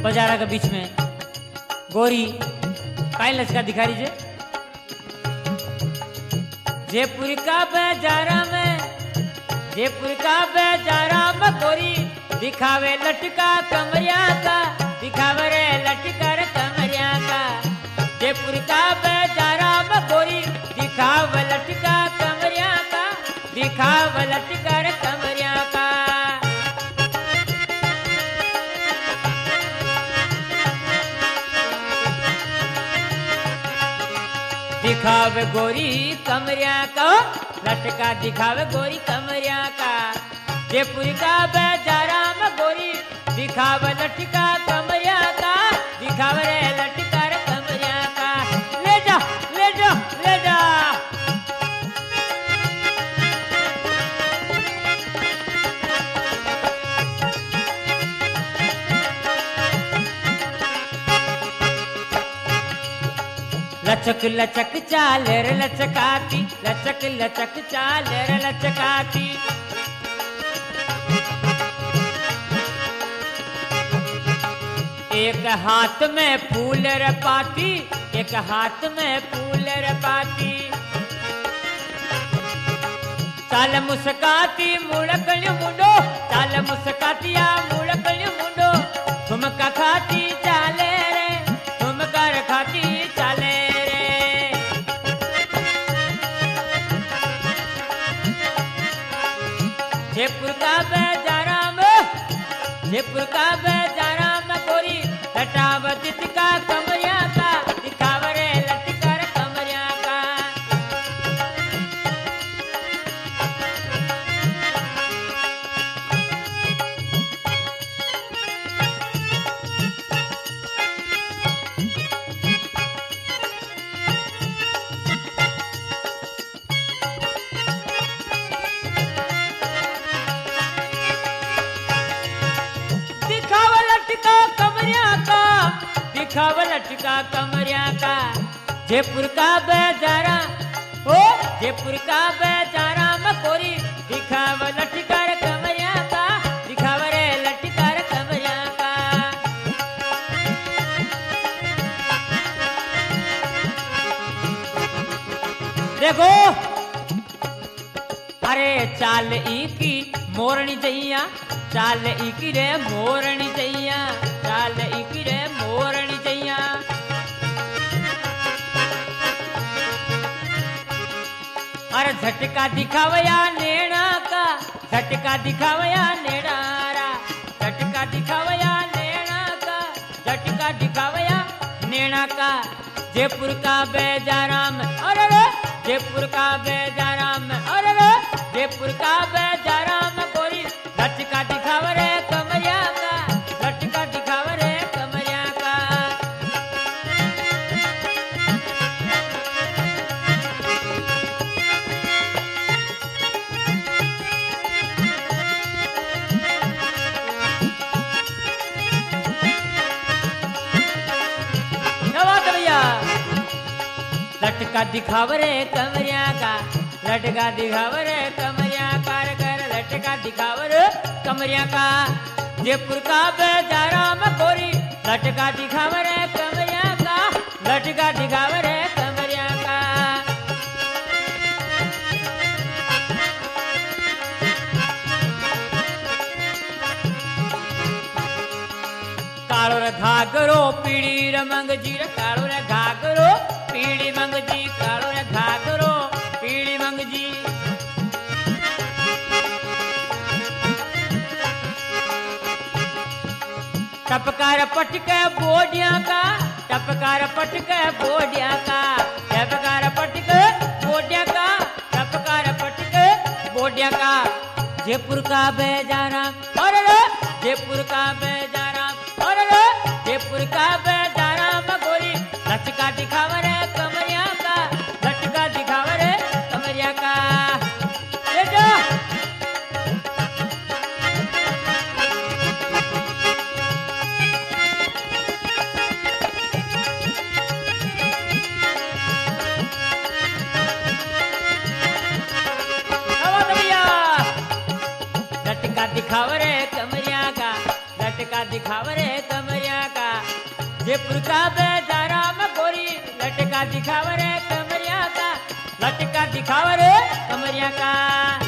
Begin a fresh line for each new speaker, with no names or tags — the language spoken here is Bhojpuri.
बाजारा के बीच में गोरी काई लचका दिखा रही है। जयपुर का बाजारा में, जयपुर का बाजारा में गोरी दिखावे लटका कमरिया का, दिखावे रे लटका रे कमरिया का। जयपुर का बाजारा में गोरी दिखावे लटका कमरिया का, दिखावे लटका रे कमरिया का। दिखावे गोरी कमरिया का, लटका दिखावे गोरी कमरिया का। जयपुर का बाजारा में गोरी दिखावे लटका कमरिया का, दिखावे रे लटका रे कमरिया का। ले जा ले जा ले जा। लचक लचक चाल रे लचकाती, लचक लचक चाल रे लचकाती। एक हाथ में फूल रे पाती, एक हाथ में फूल रे पाती। चाल मुस्काती मुड़कल मुंडो, चाल मुस्कातिया मुड़कल मुंडो। ठुमका खाती चाले रे, ठुमका खाती चाले रे। जयपुर का बाजारा में, जयपुर का बाजारा में गोरी लटावती का कमरिया का, दिखावे रे लटका रे कमरिया का। दिखावे लटका कमरिया का, दिखावे लटका कमरिया का। जयपुर का बाजारा, ओ जयपुर का बाजारा में गोरी दिखावे लटका रे कमरिया का, दिखावे रे लटका रे कमरिया का। देखो अरे चाल ई की मोरनी जइया, चाल ई की रे मोरनी जइया, चाल ई की रे मोरनी जइया। अरे झटका दिखावया नेड़ा का, झटका दिखावया नेड़ा रा, झटका दिखावया नेड़ा का, झटका दिखावया नेड़ा का। जयपुर का बाजारा में अरे रे, जयपुर का बाजारा में अरे रे, जयपुर का बाजारा में गोरी लटका दिखावे रे कमरिया का, लटका दिखावे रे कमरिया का। भैया लटका दिखावे रे कमरिया का, लटका दिखावे रे कमरिया का रे कर, लटका दिखावे रे कमरिया का। जयपुर का बाजारा में गोरी लटका दिखावे रे कमरिया का, लटका दिखावे रे कमरिया का। कालो रे घाघरो पीड़ी रमंग जी रे, कालो रे घाघरो पीड़ी मंग जी, कालो रे घाघरो पीड़ी मंग जी। टपकार पटके बोडिया का, टपकार पटके बोडिया का, टपकार पटके बोडिया का, टपकार पटके बोडिया का। जयपुर का बाजारा अरे रे, जयपुर का बाजारा अरे रे, जयपुर का बाजारा में गोरी लटका दिखावे रे कमरिया का, लटका दिखावे रे कमरिया का। ले जा लटका दिखावे रे कमरिया का, लटका दिखावे रे कमरिया का। जयपुर का बेचारा में गोरी लटका दिखावर कमरिया का, लटका दिखावर कमरिया का।